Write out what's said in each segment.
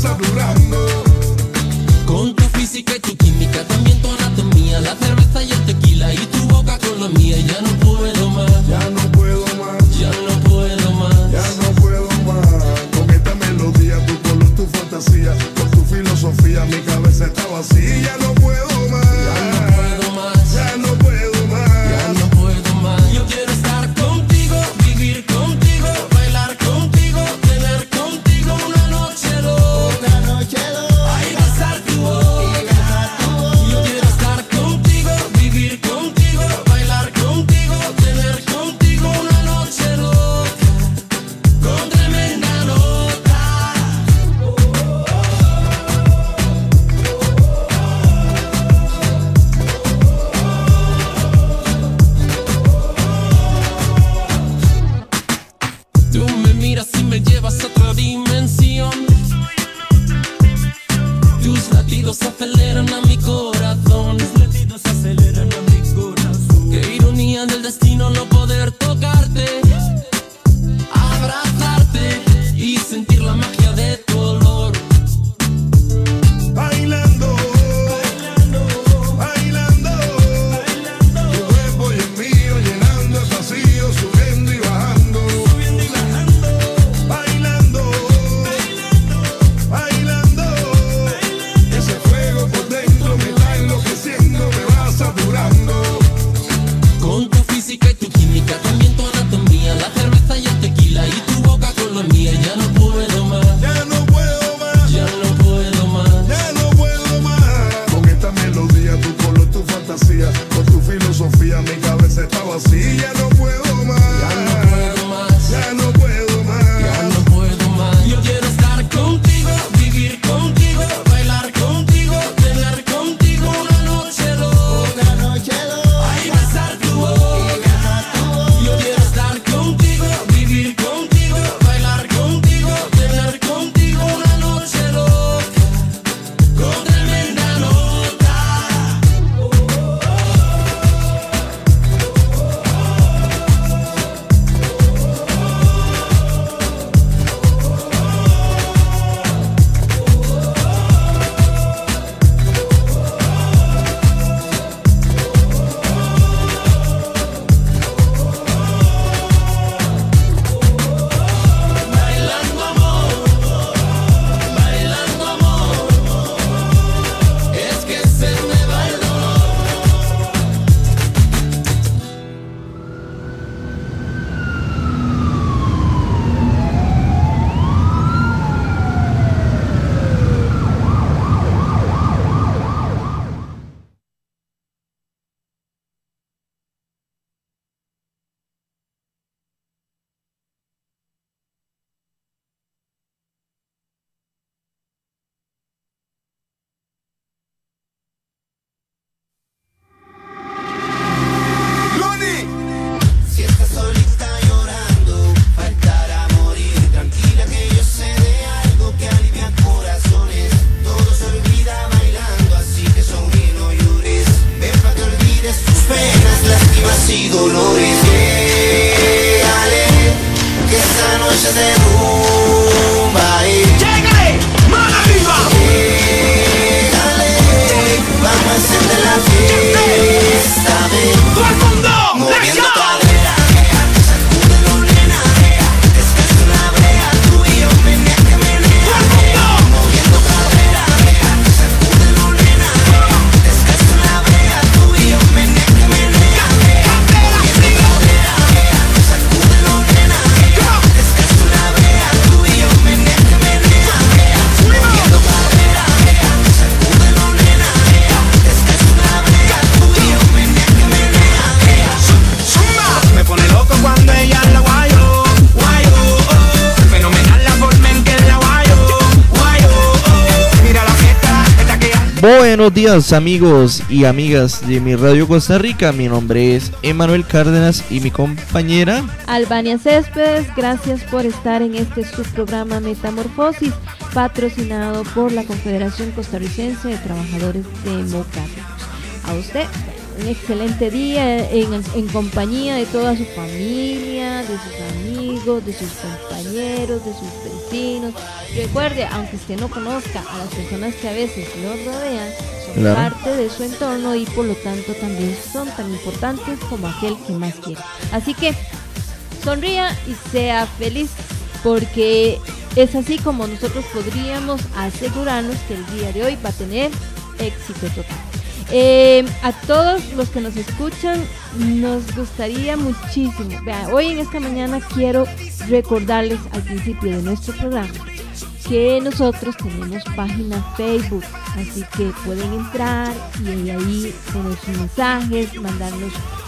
saturando. Con tu física y tu química, también tu anatomía, la cerveza y el tequila y tu boca con la mía. Ya no puedo más, Ya no puedo más, ya no puedo más. ya no puedo más. Con esta melodía, tu color, tu fantasía, con tu filosofía, mi cabeza está vacía. Ya no puedo más, Ya no puedo más, ya no puedo más. ya no puedo más. Yo quiero estar contigo, vivir contigo, bailar contigo, tener contigo una noche loca. Ay, besar tu boca. Yo quiero estar contigo, vivir contigo, bailar contigo, tener contigo una noche loca, con tremenda nota. Tú me miras y me llevas a otra dimensión. Tus latidos aceleran a mi corazón. Qué ironía del destino no poder tocarte, abrazarte y sentir la magia de tu olor. Bailando, bailando, tu cuerpo y el mío llenando el vacío, subiendo y bajando. Bailando, bailando, ese fuego por dentro me está enloqueciendo, me va saturando. Con tu física y tu química, también tu anatomía, la cerveza y el tequila y tu boca con la mía. Ya no puedo más, Ya no puedo más, ya no puedo más. ya no puedo más. Con esta melodía, tu color, tu fantasía, con tu filosofía, mi cabeza está vacía. Ya no puedo más, Ya no puedo más, ya no puedo más. ya no puedo más. Yo quiero estar contigo, vivir contigo, bailar contigo, tener contigo una noche loca. Ay, besar tu boca. Yo quiero estar contigo, vivir contigo, bailar contigo, tener contigo una noche loca, con tremenda nota. Bailando amor, es que se me va el dolor. Si estás solita llorando, faltará morir. Tranquila que yo sé de algo que alivia corazones. Todo se olvida bailando, así que sonríe, no llores. Ven pa' que olvides tus penas, lástimas y dolores. Dale, que esta noche es de rumba. ¡Llégale! ¡Mano arriba! Dale, vamos a encender la fiesta, ven. ¡Todo el mundo! Moviendo cadera, sacúdelo, nena, es que es una brea, tú y yo, menea que menea. Moviendo cadera, sacúdelo, nena, es que es una brea, tú y yo, menea que menea. Moviendo cadera, sacúdelo, nena, es que es una brea, tú y yo, menea que menea. Moviendo cadera, sacúdelo, nena, es que es una brea, tú y yo, menea que menea. Me pone loco cuando ella la guayo, guayo, oh. Fenomenal la forma en que la guayo, guayo, oh. Mira la fiesta, esta que hay. Buenos días amigos y amigas de mi Radio Costa Rica, mi nombre es Emanuel Cárdenas y mi compañera Albania Céspedes, gracias por estar en este subprograma Metamorfosis, patrocinado por la Confederación Costarricense de Trabajadores Democráticos. A usted, un excelente día en compañía de toda su familia, de sus amigos, de sus compañeros, de sus vecinos. vecinos. Recuerde, aunque usted no conozca a las personas que a veces lo rodean, son Claro. parte de su entorno y por lo tanto también son tan importantes como aquel que más quiere. Así que sonría y sea feliz, porque es así como nosotros podríamos asegurarnos que el día de hoy va a tener éxito total. A todos los que nos escuchan, nos gustaría muchísimo. Vean, hoy en esta mañana quiero recordarles al principio de nuestro programa que nosotros tenemos página Facebook, así que pueden entrar y ahí poner sus mensajes, mandarnos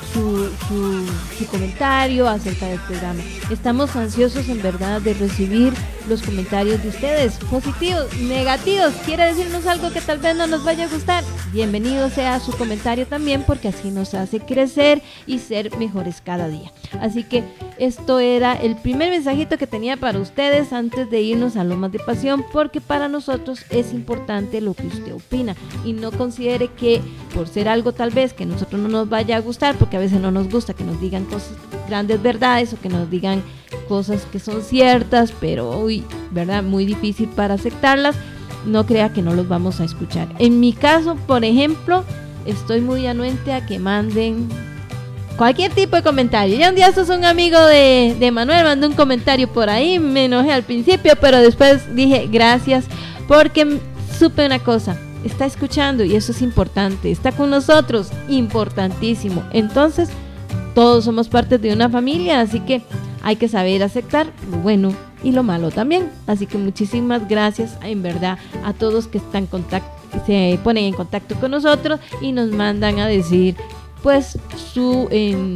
su comentario acerca del programa. Estamos ansiosos en verdad de recibir los comentarios de ustedes, positivos, negativos. ¿Quiere decirnos algo que tal vez no nos vaya a gustar? Bienvenido sea su comentario también, porque así nos hace crecer y ser mejores cada día. Así que esto era el primer mensajito que tenía para ustedes antes de irnos a Lomas de Pasión, porque para nosotros es importante lo que usted opina y no considere que por ser algo tal vez que a nosotros no nos vaya a gustar, porque a veces no nos gusta que nos digan cosas, grandes verdades, o que nos digan cosas que son ciertas, pero uy, verdad, muy difícil para aceptarlas. No crea que no los vamos a escuchar. En mi caso, por ejemplo, estoy muy anuente a que manden cualquier tipo de comentario. Ya un día sos un amigo de Manuel, mandó un comentario por ahí, me enojé al principio, pero después dije gracias, porque supe una cosa: está escuchando y eso es importante, está con nosotros, importantísimo. Entonces, todos somos parte de una familia, así que hay que saber aceptar lo bueno y lo malo también. Así que muchísimas gracias en verdad a todos que están se ponen en contacto con nosotros y nos mandan a decir pues su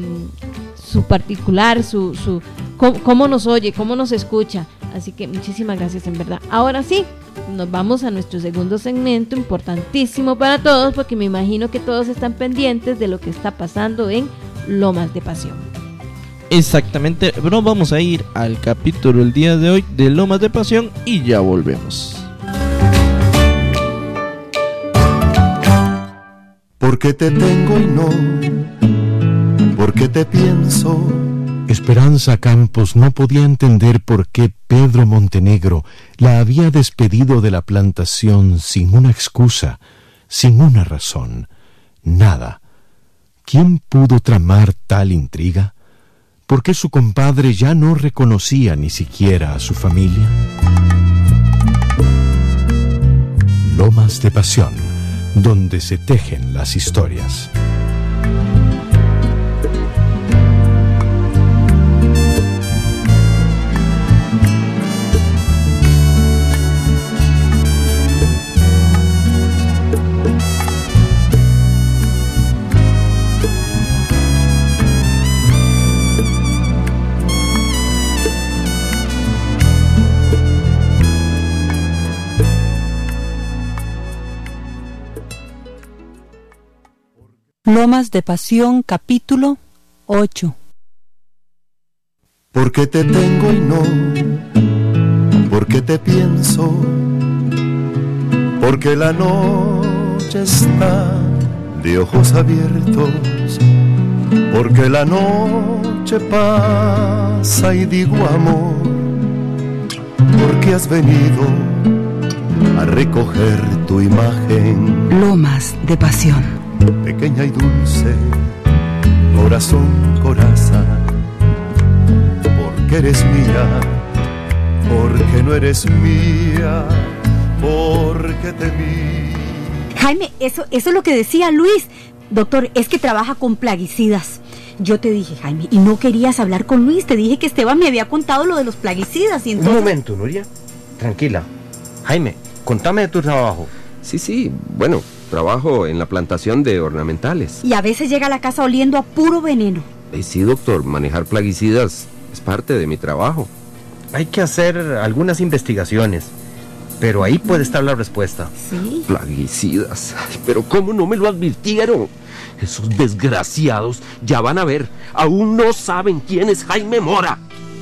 particular, cómo nos oye, cómo nos escucha. Así que muchísimas gracias en verdad. Ahora sí, nos vamos a nuestro segundo segmento, importantísimo para todos, porque me imagino que todos están pendientes de lo que está pasando en Lomas de Pasión. Exactamente, pero vamos a ir al capítulo el día de hoy de Lomas de Pasión y ya volvemos. Porque te tengo y no, porque te pienso. Esperanza Campos no podía entender por qué Pedro Montenegro la había despedido de la plantación sin una excusa, sin una razón, nada. ¿Quién pudo tramar tal intriga? ¿Por qué su compadre ya no reconocía ni siquiera a su familia? Lomas de Pasión, donde se tejen las historias. Lomas de Pasión, capítulo 8. Porque te tengo y no, porque te pienso, porque la noche está de ojos abiertos, porque la noche pasa y digo amor, porque has venido a recoger tu imagen. Lomas de Pasión. Pequeña y dulce, corazón, coraza, porque eres mía, porque no eres mía, porque te vi. Jaime, eso es lo que decía Luis. Doctor, es que trabaja con plaguicidas. Yo te dije, Jaime, y no querías hablar con Luis. Te dije que Esteban me había contado lo de los plaguicidas y entonces... Un momento, Nuria. Tranquila. Jaime, contame de tu trabajo. Sí, bueno, trabajo en la plantación de ornamentales. Y a veces llega a la casa oliendo a puro veneno. Sí, doctor, manejar plaguicidas es parte de mi trabajo. Hay que hacer algunas investigaciones, pero ahí puede estar la respuesta. ¿Sí? Plaguicidas. Ay, pero ¿cómo no me lo advirtieron? Esos desgraciados ya van a ver. Aún no saben quién es Jaime Mora.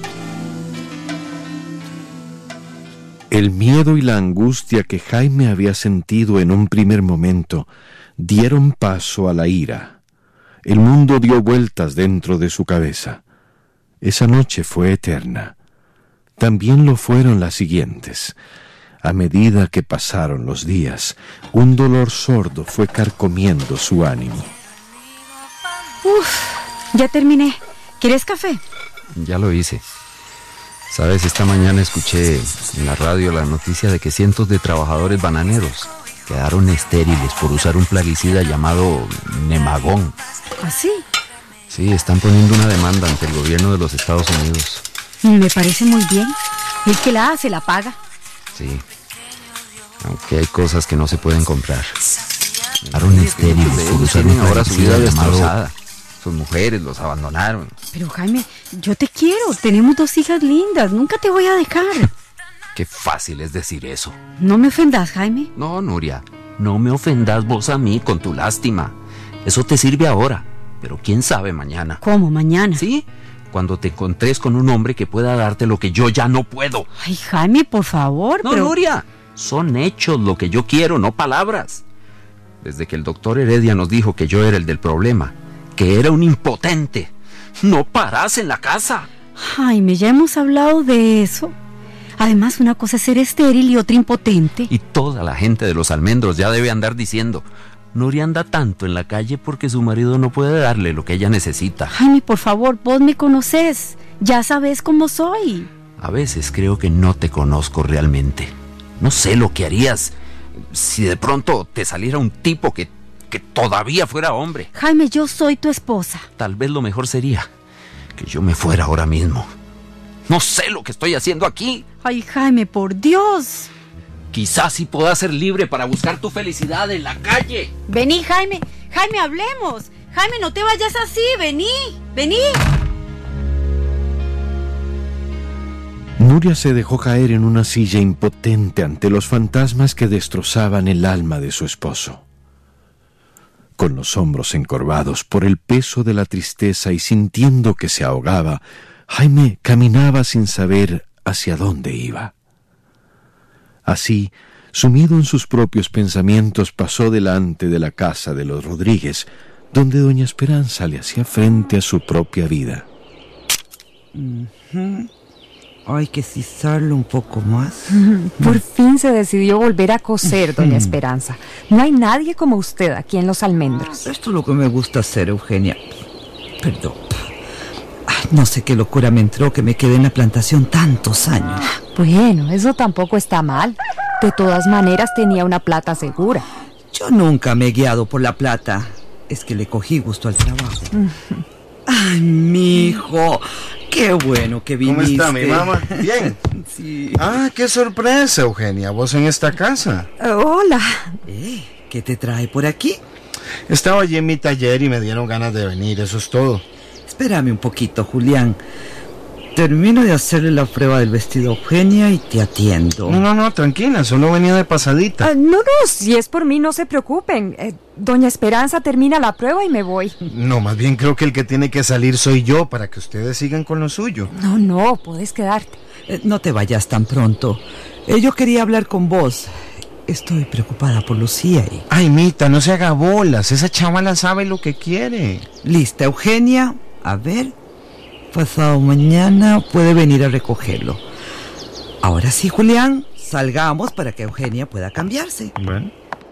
El miedo y la angustia que Jaime había sentido en un primer momento dieron paso a la ira. El mundo dio vueltas dentro de su cabeza. Esa noche fue eterna. también lo fueron las siguientes. A medida que pasaron los días, un dolor sordo fue carcomiendo su ánimo. Ya terminé. ¿Quieres café? Ya lo hice. Sabes, esta mañana escuché en la radio la noticia de que cientos de trabajadores bananeros quedaron estériles por usar un plaguicida llamado Nemagón. ¿Ah, sí? Sí, están poniendo una demanda ante el gobierno de los Estados Unidos. Me parece muy bien. El que la hace, la paga. Sí. Aunque hay cosas que no se pueden comprar. Quedaron estériles por usar un ahora su vida plaguicida destrozada. llamado... Sus mujeres los abandonaron. Pero Jaime, yo te quiero. Tenemos 2 hijas lindas. Nunca te voy a dejar. Qué fácil es decir eso. No me ofendas, Jaime. No, Nuria, no me ofendas vos a mí con tu lástima. Eso te sirve ahora, pero quién sabe mañana. ¿Cómo mañana? Sí, cuando te encontres con un hombre que pueda darte lo que yo ya no puedo. Ay, Jaime, por favor. No, Nuria, son hechos lo que yo quiero, no palabras. Desde que el doctor Heredia nos dijo que yo era el del problema, que era un impotente, no parás en la casa. Jaime, ya hemos hablado de eso. Además, una cosa es ser estéril y otra impotente. Y toda la gente de los almendros ya debe andar diciendo: Nuria anda tanto en la calle porque su marido no puede darle lo que ella necesita. Jaime, por favor, vos me conoces. Ya sabes cómo soy. A veces creo que no te conozco realmente. No sé lo que harías si de pronto te saliera un tipo que todavía fuera hombre. Jaime, yo soy tu esposa. Tal vez lo mejor sería que yo me fuera ahora mismo. No sé lo que estoy haciendo aquí. Ay, Jaime, por Dios. Quizás sí pueda ser libre para buscar tu felicidad en la calle. Vení, Jaime. Jaime, hablemos. Jaime, no te vayas así. Vení. Nuria se dejó caer en una silla impotente ante los fantasmas que destrozaban el alma de su esposo. Con los hombros encorvados por el peso de la tristeza y sintiendo que se ahogaba, Jaime caminaba sin saber hacia dónde iba. Así, sumido en sus propios pensamientos, pasó delante de la casa de los Rodríguez, donde doña Esperanza le hacía frente a su propia vida. Hay que cizarlo un poco más. Por fin se decidió volver a coser, doña Esperanza. No hay nadie como usted aquí en Los Almendros. Esto es lo que me gusta hacer, Eugenia. Perdón. No sé qué locura me entró que me quedé en la plantación tantos años. Bueno, eso tampoco está mal. De todas maneras tenía una plata segura. Yo nunca me he guiado por la plata. Es que le cogí gusto al trabajo. Ay, mijo. Qué bueno que viniste. ¿Cómo está mi mamá? Bien. Sí. Ah, qué sorpresa, Eugenia. ¿Vos en esta casa? Hola. ¿Qué te trae por aquí? Estaba allí en mi taller y me dieron ganas de venir, eso es todo. Espérame un poquito, Julián. Termino de hacerle la prueba del vestido a Eugenia y te atiendo. No, tranquila, solo venía de pasadita. No, si es por mí, no se preocupen. Doña Esperanza termina la prueba y me voy. No, más bien creo que el que tiene que salir soy yo para que ustedes sigan con lo suyo. No, puedes quedarte. No te vayas tan pronto. Yo quería hablar con vos. Estoy preocupada por Lucía y... Ay, Mita, no se haga bolas. Esa chavala sabe lo que quiere. Lista, Eugenia. A ver, pasado mañana puede venir a recogerlo. Ahora sí, Julián, salgamos para que Eugenia pueda cambiarse. Bueno.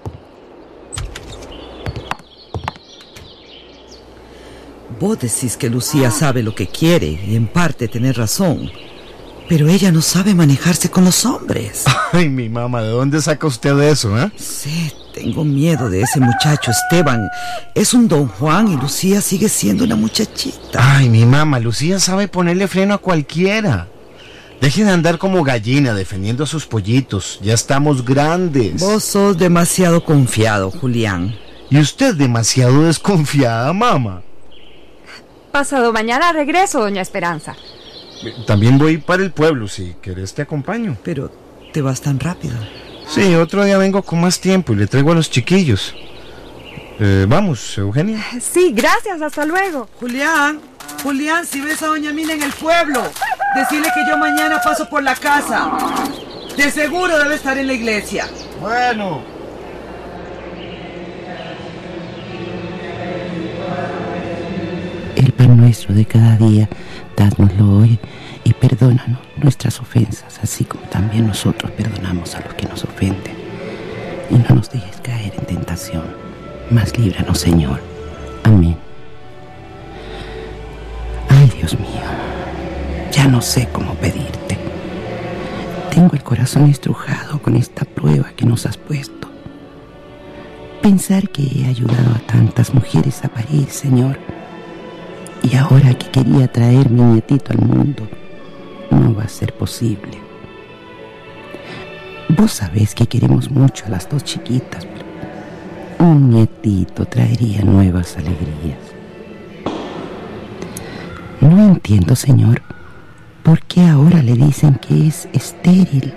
Vos decís que Lucía sabe lo que quiere y en parte tenés razón. Pero ella no sabe manejarse con los hombres. Ay, mi mamá, ¿de dónde saca usted eso, eh? Sí, tengo miedo de ese muchacho, Esteban. Es un don Juan y Lucía sigue siendo una muchachita. Ay, mi mamá, Lucía sabe ponerle freno a cualquiera. Deje de andar como gallina defendiendo a sus pollitos. Ya estamos grandes. Vos sos demasiado confiado, Julián. Y usted demasiado desconfiada, mamá. Pasado mañana regreso, doña Esperanza. También voy para el pueblo, si querés te acompaño. Pero te vas tan rápido. Sí, otro día vengo con más tiempo y le traigo a los chiquillos. Vamos, Eugenia. Sí, gracias, hasta luego. Julián, si ves a doña Mina en el pueblo, decile que yo mañana paso por la casa. De seguro debe estar en la iglesia. Bueno. El pan nuestro de cada día, dádnoslo hoy y perdónanos perdónanos nuestras ofensas, así como también nosotros perdonamos a los que nos ofenden. Y no nos dejes caer en tentación, mas líbranos, Señor. Amén. Ay, Dios mío, ya no sé cómo pedirte. Tengo el corazón estrujado con esta prueba que nos has puesto. Pensar que he ayudado a tantas mujeres a parir, Señor, y ahora que quería traer mi nietito al mundo, no va a ser posible. Vos sabés que queremos mucho a las dos chiquitas, pero un nietito traería nuevas alegrías. No entiendo, Señor, por qué ahora le dicen que es estéril.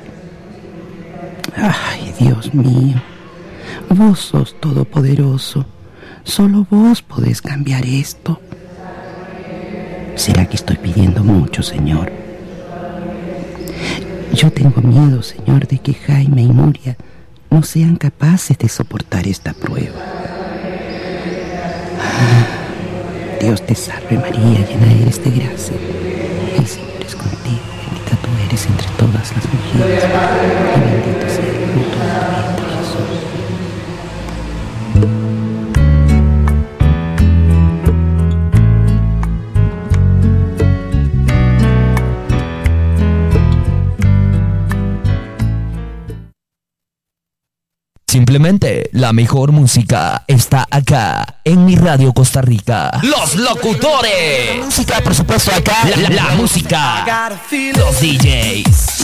Ay, Dios mío, vos sos todopoderoso. Solo vos podés cambiar esto. ¿Será que estoy pidiendo mucho, Señor? Yo tengo miedo, Señor, de que Jaime y Nuria no sean capaces de soportar esta prueba. Dios te salve María, llena eres de gracia. El Señor es contigo, bendita tú eres entre todas las mujeres, y bendito sea el fruto de tu vientre, Jesús. Simplemente la mejor música está acá en Mi Radio Costa Rica. Los locutores. La música, por supuesto, acá. La música. Los DJs.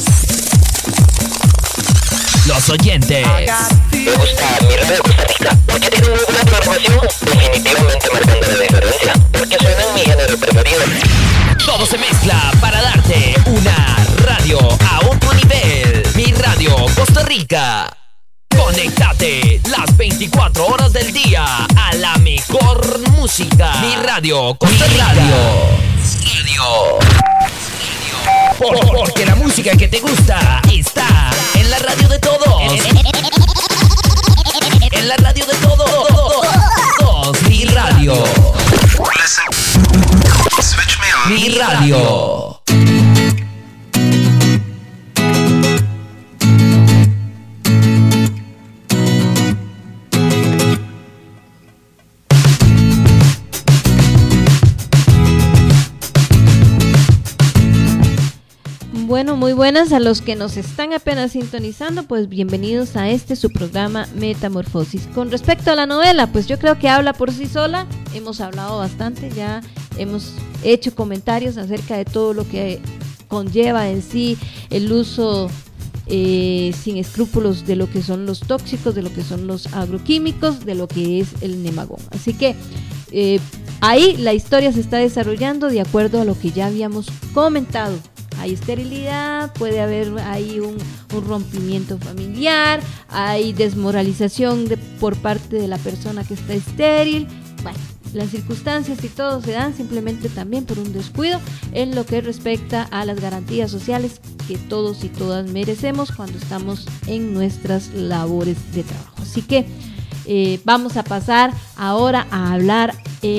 Los oyentes. Me gusta Mi Radio Costa Rica porque tiene muy buena programación. Definitivamente marcando la diferencia. Porque suena en mi género preferido. Todo se mezcla para darte una radio a otro nivel. Mi Radio Costa Rica. Conéctate las 24 horas del día a la mejor música. Mi Radio Costa Rica. Porque la música que te gusta está en la radio de todos. En la radio de todos. Mi Radio. Mi Radio. Bueno, muy buenas a los que nos están apenas sintonizando, pues bienvenidos a su programa Metamorfosis. Con respecto a la novela, pues yo creo que habla por sí sola, hemos hablado bastante, ya hemos hecho comentarios acerca de todo lo que conlleva en sí el uso sin escrúpulos de lo que son los tóxicos, de lo que son los agroquímicos, de lo que es el nemagón. Así que ahí la historia se está desarrollando de acuerdo a lo que ya habíamos comentado. Hay esterilidad, puede haber ahí un rompimiento familiar, hay desmoralización por parte de la persona que está estéril. Bueno, las circunstancias y todo se dan simplemente también por un descuido en lo que respecta a las garantías sociales que todos y todas merecemos cuando estamos en nuestras labores de trabajo. Así que vamos a pasar ahora a hablar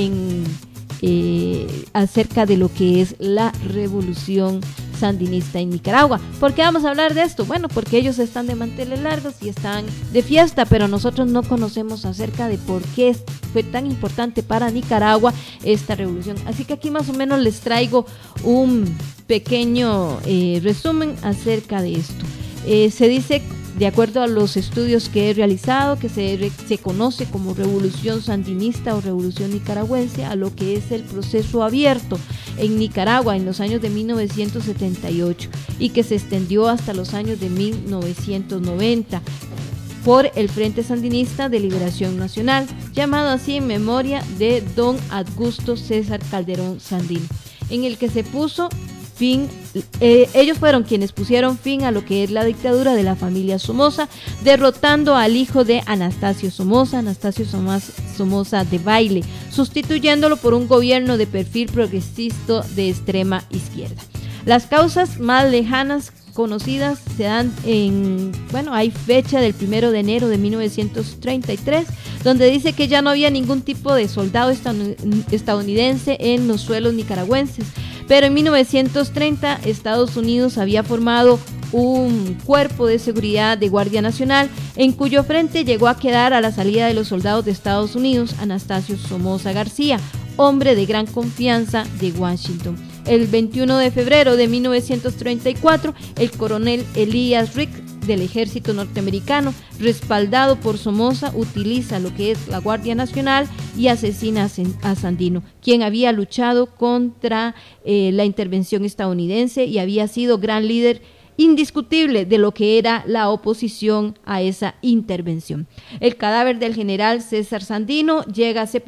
acerca de lo que es la revolución sandinista en Nicaragua. ¿Por qué vamos a hablar de esto? Bueno, porque ellos están de manteles largos y están de fiesta, pero nosotros no conocemos acerca de por qué fue tan importante para Nicaragua esta revolución. Así que aquí más o menos les traigo un pequeño resumen acerca de esto. Se dice, de acuerdo a los estudios que he realizado, que se conoce como revolución sandinista o revolución nicaragüense a lo que es el proceso abierto en Nicaragua en los años de 1978 y que se extendió hasta los años de 1990 por el Frente Sandinista de Liberación Nacional, llamado así en memoria de don Augusto César Calderón Sandino, en el que se puso fin, ellos fueron quienes pusieron fin a lo que es la dictadura de la familia Somoza, derrotando al hijo de Anastasio Somoza de Baile, sustituyéndolo por un gobierno de perfil progresista de extrema izquierda. Las causas más lejanas conocidas se dan hay fecha del 1 de enero de 1933, donde dice que ya no había ningún tipo de soldado estadounidense en los suelos nicaragüenses, Pero en 1930 Estados Unidos había formado un cuerpo de seguridad de Guardia Nacional, en cuyo frente llegó a quedar a la salida de los soldados de Estados Unidos Anastasio Somoza García, hombre de gran confianza de Washington. El 21 de febrero de 1934, el coronel Elias Rick del ejército norteamericano, respaldado por Somoza, utiliza lo que es la Guardia Nacional y asesina a Sandino, quien había luchado contra la intervención estadounidense y había sido gran líder indiscutible de lo que era la oposición a esa intervención. El cadáver del general César Sandino llega a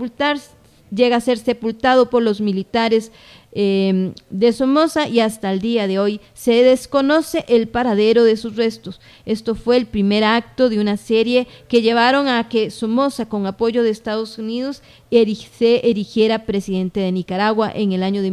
ser sepultado por los militares de Somoza y hasta el día de hoy se desconoce el paradero de sus restos. Esto fue el primer acto de una serie que llevaron a que Somoza, con apoyo de Estados Unidos, se erigiera presidente de Nicaragua en el año de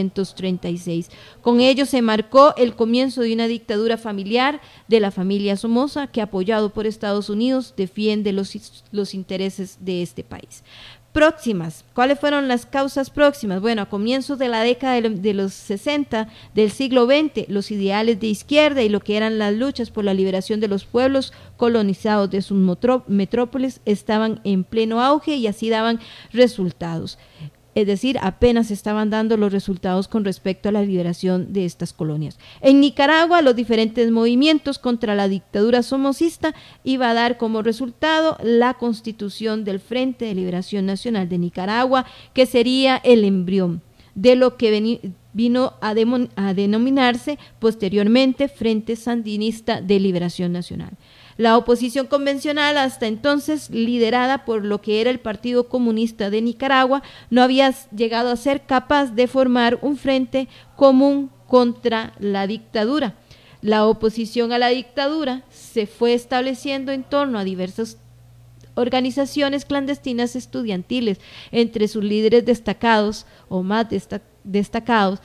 1936. Con ello se marcó el comienzo de una dictadura familiar de la familia Somoza que, apoyado por Estados Unidos, defiende los intereses de este país. Próximas. ¿Cuáles fueron las causas próximas? Bueno, a comienzos de la década de los 60 del siglo XX, los ideales de izquierda y lo que eran las luchas por la liberación de los pueblos colonizados de sus metrópolis estaban en pleno auge y así daban resultados. Es decir, apenas estaban dando los resultados con respecto a la liberación de estas colonias. En Nicaragua, los diferentes movimientos contra la dictadura somocista iba a dar como resultado la constitución del Frente de Liberación Nacional de Nicaragua, que sería el embrión de lo que vino a denominarse posteriormente Frente Sandinista de Liberación Nacional. La oposición convencional, hasta entonces liderada por lo que era el Partido Comunista de Nicaragua, no había llegado a ser capaz de formar un frente común contra la dictadura. La oposición a la dictadura se fue estableciendo en torno a diversas organizaciones clandestinas estudiantiles. Entre sus líderes destacados o más destacados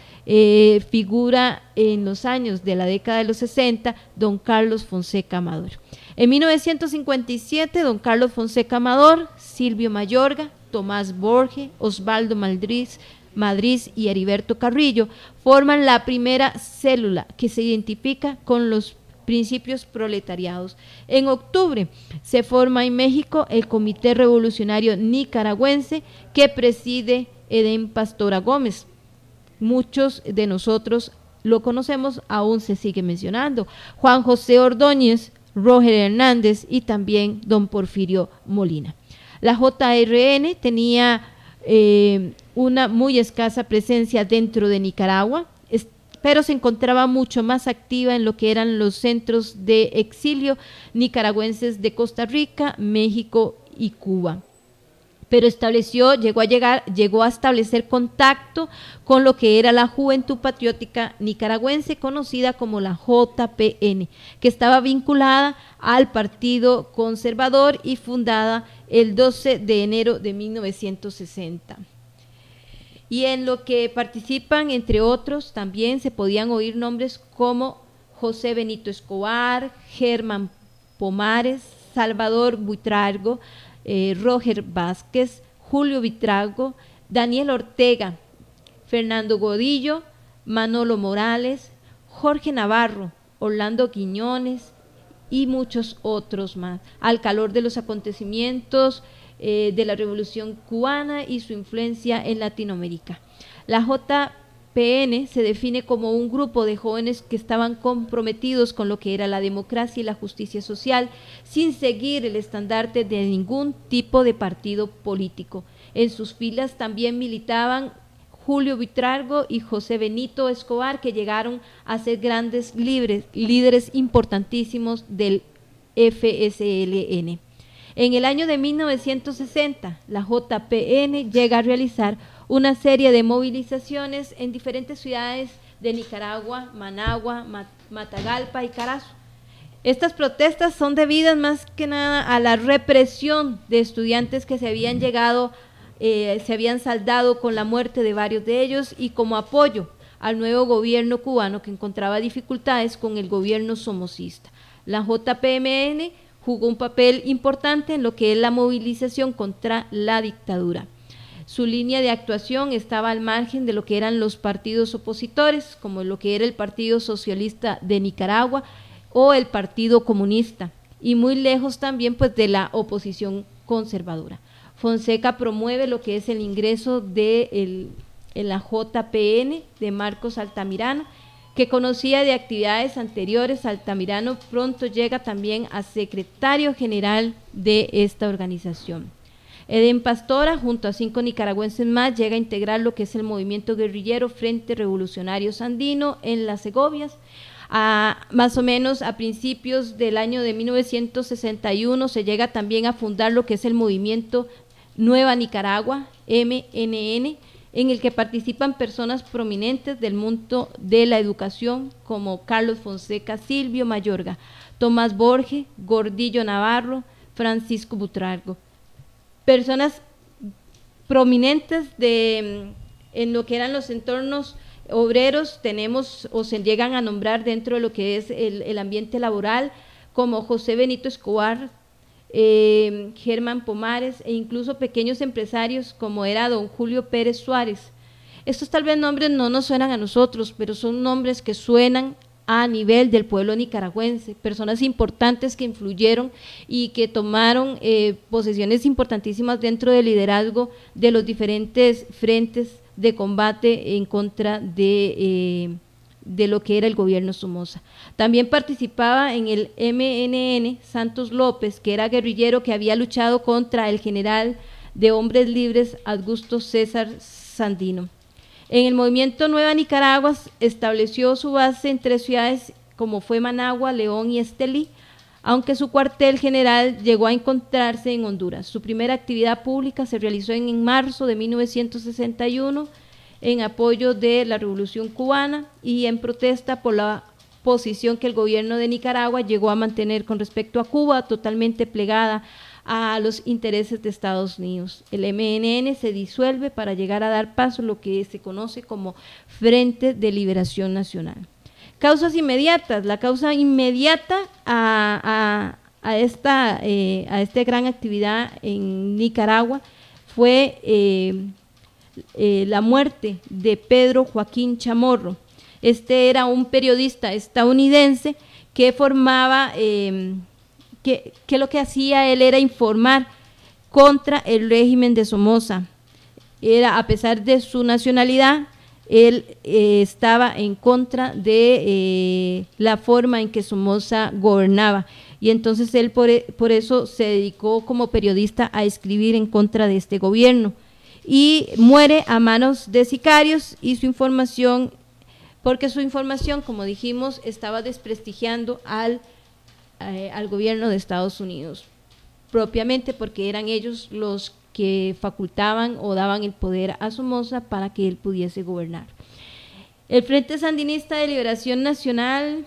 figura en los años de la década de los 60 don Carlos Fonseca Amador. En 1957, don Carlos Fonseca Amador, Silvio Mayorga, Tomás Borge, Osvaldo Madriz y Heriberto Carrillo forman la primera célula que se identifica con los principios proletariados. En octubre se forma en México el Comité Revolucionario Nicaragüense que preside Edén Pastora Gómez. Muchos de nosotros lo conocemos, aún se sigue mencionando. Juan José Ordóñez, Roger Hernández y también don Porfirio Molina. La JRN tenía una muy escasa presencia dentro de Nicaragua, pero se encontraba mucho más activa en lo que eran los centros de exilio nicaragüenses de Costa Rica, México y Cuba. Pero llegó a establecer contacto con lo que era la Juventud Patriótica Nicaragüense, conocida como la JPN, que estaba vinculada al Partido Conservador y fundada el 12 de enero de 1960. Y en lo que participan, entre otros, también se podían oír nombres como José Benito Escobar, Germán Pomares, Salvador Buitrago, Roger Vázquez, Julio Vitrago, Daniel Ortega, Fernando Godillo, Manolo Morales, Jorge Navarro, Orlando Quiñones y muchos otros más, al calor de los acontecimientos de la Revolución Cubana y su influencia en Latinoamérica. La JPN se define como un grupo de jóvenes que estaban comprometidos con lo que era la democracia y la justicia social, sin seguir el estandarte de ningún tipo de partido político. En sus filas también militaban Julio Vitrago y José Benito Escobar, que llegaron a ser grandes líderes importantísimos del FSLN. En el año de 1960, la JPN llega a realizar una serie de movilizaciones en diferentes ciudades de Nicaragua, Managua, Matagalpa y Carazo. Estas protestas son debidas más que nada a la represión de estudiantes que se habían saldado con la muerte de varios de ellos y como apoyo al nuevo gobierno cubano que encontraba dificultades con el gobierno somocista. La JPMN jugó un papel importante en lo que es la movilización contra la dictadura. Su línea de actuación estaba al margen de lo que eran los partidos opositores, como lo que era el Partido Socialista de Nicaragua o el Partido Comunista, y muy lejos también pues de la oposición conservadora. Fonseca promueve lo que es el ingreso en la JPN de Marcos Altamirano, que conocía de actividades anteriores. Altamirano pronto llega también a secretario general de esta organización. Edén Pastora, junto a 5 nicaragüenses más, llega a integrar lo que es el movimiento guerrillero Frente Revolucionario Sandino en las Segovias. Más o menos a principios del año de 1961 se llega también a fundar lo que es el movimiento Nueva Nicaragua, MNN, en el que participan personas prominentes del mundo de la educación como Carlos Fonseca, Silvio Mayorga, Tomás Borges, Gordillo Navarro, Francisco Butrargo. Personas prominentes en lo que eran los entornos obreros tenemos o se llegan a nombrar dentro de lo que es el ambiente laboral, como José Benito Escobar, Germán Pomares, e incluso pequeños empresarios como era don Julio Pérez Suárez. Estos tal vez nombres no nos suenan a nosotros, pero son nombres que suenan a nivel del pueblo nicaragüense, personas importantes que influyeron y que tomaron posiciones importantísimas dentro del liderazgo de los diferentes frentes de combate en contra de lo que era el gobierno Somoza. También participaba en el MNN Santos López, que era guerrillero que había luchado contra el general de Hombres Libres Augusto César Sandino. En el movimiento Nueva Nicaragua estableció su base en 3 ciudades como fue Managua, León y Estelí, aunque su cuartel general llegó a encontrarse en Honduras. Su primera actividad pública se realizó en marzo de 1961 en apoyo de la Revolución Cubana y en protesta por la posición que el gobierno de Nicaragua llegó a mantener con respecto a Cuba, totalmente plegada a los intereses de Estados Unidos. El MNN se disuelve para llegar a dar paso a lo que se conoce como Frente de Liberación Nacional. Causas inmediatas. La causa inmediata a esta gran actividad en Nicaragua fue la muerte de Pedro Joaquín Chamorro. Este era un periodista estadounidense que formaba, que lo que hacía él era informar contra el régimen de Somoza. A pesar de su nacionalidad, él estaba en contra de la forma en que Somoza gobernaba, y entonces él por eso se dedicó como periodista a escribir en contra de este gobierno, y muere a manos de sicarios, y su información, porque su información, como dijimos, estaba desprestigiando al gobierno de Estados Unidos, propiamente porque eran ellos los que facultaban o daban el poder a Somoza para que él pudiese gobernar. El Frente Sandinista de Liberación Nacional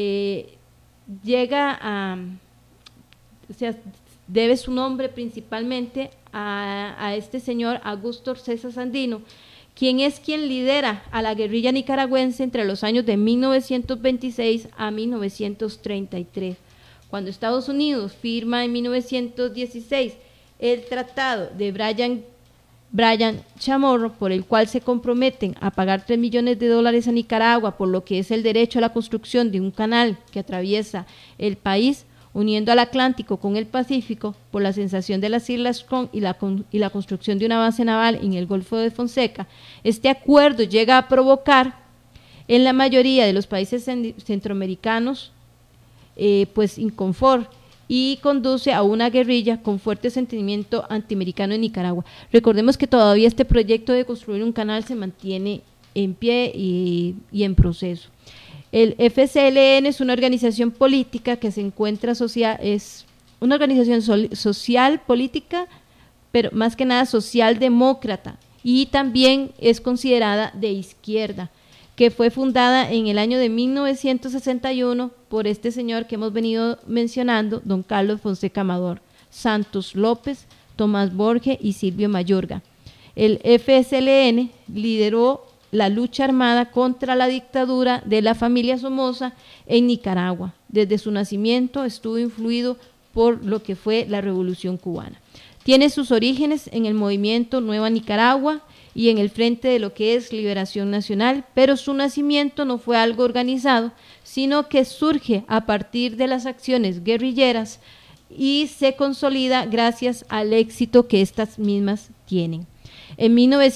debe su nombre principalmente a este señor Augusto César Sandino, quien lidera a la guerrilla nicaragüense entre los años de 1926 a 1933. Cuando Estados Unidos firma en 1916 el tratado de Bryan Chamorro, por el cual se comprometen a pagar $3 millones a Nicaragua por lo que es el derecho a la construcción de un canal que atraviesa el país, uniendo al Atlántico con el Pacífico, por la sensación de las Islas Kron y la construcción de una base naval en el Golfo de Fonseca. Este acuerdo llega a provocar en la mayoría de los países centroamericanos pues inconfort, y conduce a una guerrilla con fuerte sentimiento antiamericano en Nicaragua. Recordemos que todavía este proyecto de construir un canal se mantiene en pie y en proceso. El FCLN es una organización política que se encuentra es una organización social política, pero más que nada socialdemócrata, y también es considerada de izquierda, que fue fundada en el año de 1961 por este señor que hemos venido mencionando, don Carlos Fonseca Amador, Santos López, Tomás Borges y Silvio Mayorga. El FSLN lideró la lucha armada contra la dictadura de la familia Somoza en Nicaragua. Desde su nacimiento estuvo influido por lo que fue la Revolución Cubana. Tiene sus orígenes en el movimiento Nueva Nicaragua y en el Frente de lo que es Liberación Nacional, pero su nacimiento no fue algo organizado, sino que surge a partir de las acciones guerrilleras y se consolida gracias al éxito que estas mismas tienen. En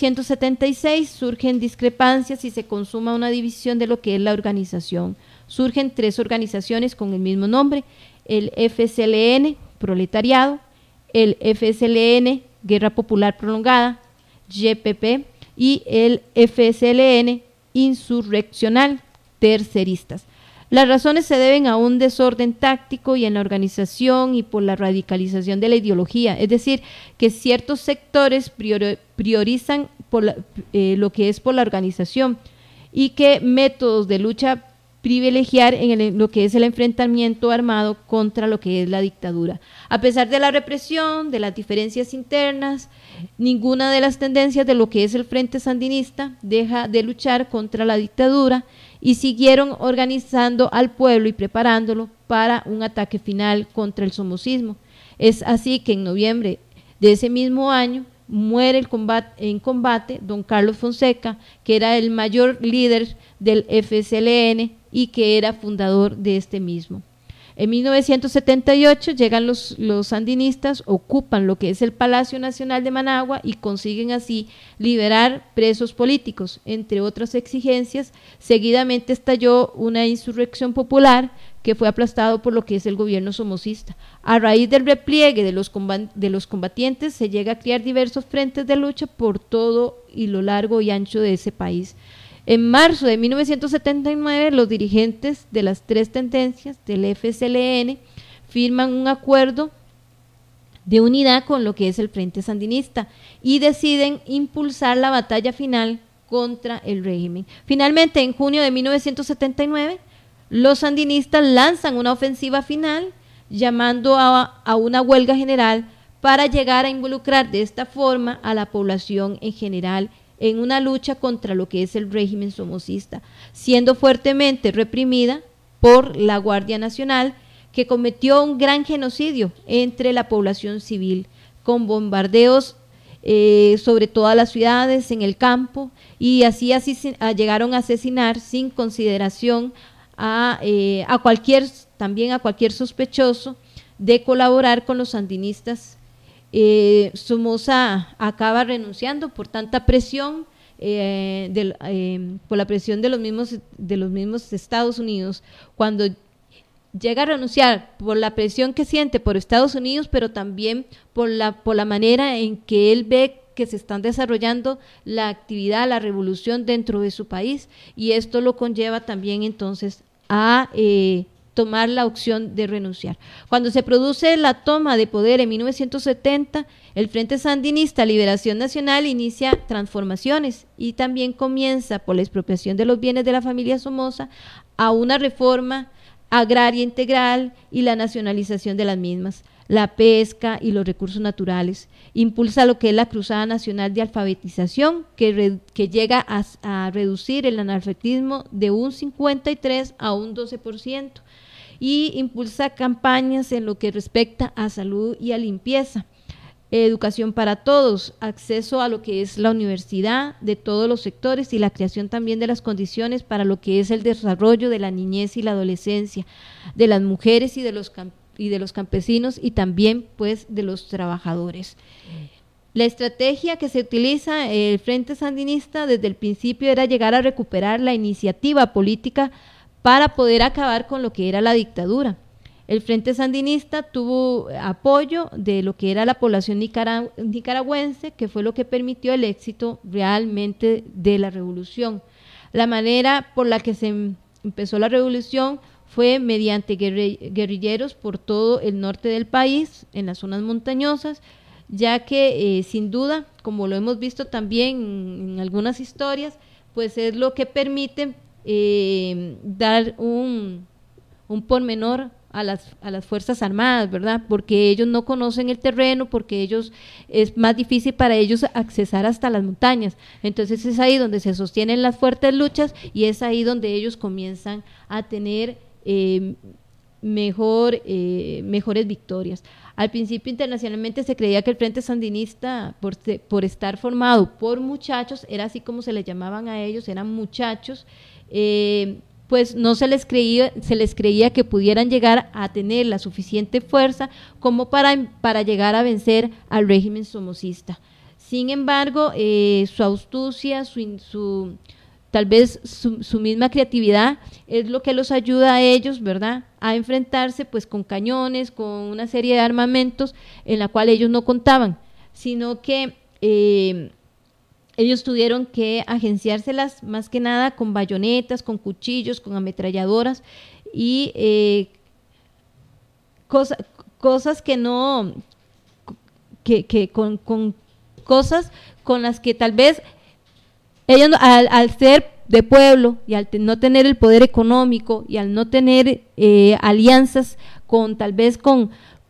1976 surgen discrepancias y se consuma una división de lo que es la organización. Surgen 3 organizaciones con el mismo nombre: el FSLN, Proletariado; el FSLN, Guerra Popular Prolongada, YPP; y el FSLN, Insurreccional, Terceristas. Las razones se deben a un desorden táctico y en la organización y por la radicalización de la ideología, es decir, que ciertos sectores priorizan lo que es por la organización y que métodos de lucha privilegiar en lo que es el enfrentamiento armado contra lo que es la dictadura. A pesar de la represión, de las diferencias internas, ninguna de las tendencias de lo que es el Frente Sandinista deja de luchar contra la dictadura y siguieron organizando al pueblo y preparándolo para un ataque final contra el somocismo. Es así que en noviembre de ese mismo año muere en combate don Carlos Fonseca, que era el mayor líder del FSLN y que era fundador de este mismo. En 1978 llegan los sandinistas, ocupan lo que es el Palacio Nacional de Managua y consiguen así liberar presos políticos. Entre otras exigencias, seguidamente estalló una insurrección popular que fue aplastado por lo que es el gobierno somocista. A raíz del repliegue de los combatientes se llega a crear diversos frentes de lucha por todo y lo largo y ancho de ese país. En marzo de 1979, los dirigentes de las 3 tendencias del FSLN firman un acuerdo de unidad con lo que es el Frente Sandinista y deciden impulsar la batalla final contra el régimen. Finalmente, en junio de 1979, los sandinistas lanzan una ofensiva final llamando a una huelga general para llegar a involucrar de esta forma a la población en general en una lucha contra lo que es el régimen somocista, siendo fuertemente reprimida por la Guardia Nacional, que cometió un gran genocidio entre la población civil, con bombardeos sobre todas las ciudades, en el campo, y así llegaron a asesinar sin consideración a cualquier sospechoso de colaborar con los sandinistas. Somoza acaba renunciando por tanta presión, por la presión de los mismos Estados Unidos. Cuando llega a renunciar por la presión que siente por Estados Unidos, pero también por la manera en que él ve que se están desarrollando la actividad, la revolución dentro de su país, y esto lo conlleva también entonces a tomar la opción de renunciar. Cuando se produce la toma de poder en 1970, el Frente Sandinista Liberación Nacional inicia transformaciones y también comienza, por la expropiación de los bienes de la familia Somoza, a una reforma agraria integral y la nacionalización de las mismas, la pesca y los recursos naturales. Impulsa lo que es la Cruzada Nacional de Alfabetización, que llega a reducir el analfabetismo de un 53% a un 12%, y impulsa campañas en lo que respecta a salud y a limpieza, educación para todos, acceso a lo que es la universidad de todos los sectores y la creación también de las condiciones para lo que es el desarrollo de la niñez y la adolescencia, de las mujeres y de los campesinos y también pues de los trabajadores. La estrategia que se utiliza el Frente Sandinista desde el principio era llegar a recuperar la iniciativa política para poder acabar con lo que era la dictadura. El Frente Sandinista tuvo apoyo de lo que era la población nicaragüense, que fue lo que permitió el éxito realmente de la revolución. La manera por la que se empezó la revolución fue mediante guerrilleros por todo el norte del país, en las zonas montañosas, ya que sin duda, como lo hemos visto también en algunas historias, pues es lo que permite dar un pormenor a las Fuerzas Armadas, ¿verdad? Porque ellos no conocen el terreno, porque es más difícil para ellos accesar hasta las montañas. Entonces es ahí donde se sostienen las fuertes luchas y es ahí donde ellos comienzan a tener mejores victorias. Al principio internacionalmente se creía que el Frente Sandinista, por estar formado por muchachos, era así como se les llamaban a ellos, eran muchachos, pues no se les creía que pudieran llegar a tener la suficiente fuerza como para llegar a vencer al régimen somocista. Sin embargo, su astucia, tal vez su misma creatividad es lo que los ayuda a ellos, ¿verdad?, a enfrentarse pues con cañones, con una serie de armamentos en la cual ellos no contaban, sino que ellos tuvieron que agenciárselas más que nada con bayonetas, con cuchillos, con ametralladoras y cosas que no, con cosas con las que tal vez ellos al ser de pueblo y al no tener el poder económico y al no tener alianzas con tal vez con